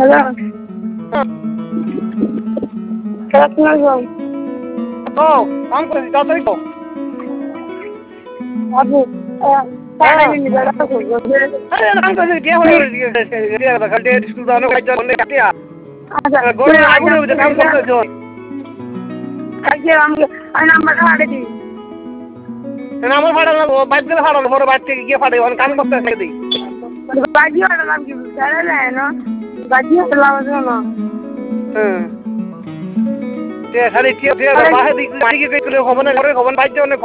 hello আসসালামু ও কাম করে তাড়াতাড়ি কও আপু টাকা নিয়ে যারা আরে কাম করে কি হলো খালি স্কুল দাও না কাজ অনেক কাটিয়া আচ্ছা গড়ে আগুনের মধ্যে কাম করতেছো কালকে আমি নাম্বারটা পাঠিয়ে দিই আমার ফাটানো বাইক দিলে ফাটানো বড় বাইক থেকে গিয়ে ফাটে কাম করতে দিই বাজি পাঠালাম কি জানা যায় না বাজি পাঠালাম না হ্যাঁ খালি বাহে দিকে হবে না ঘরে খবর বাইক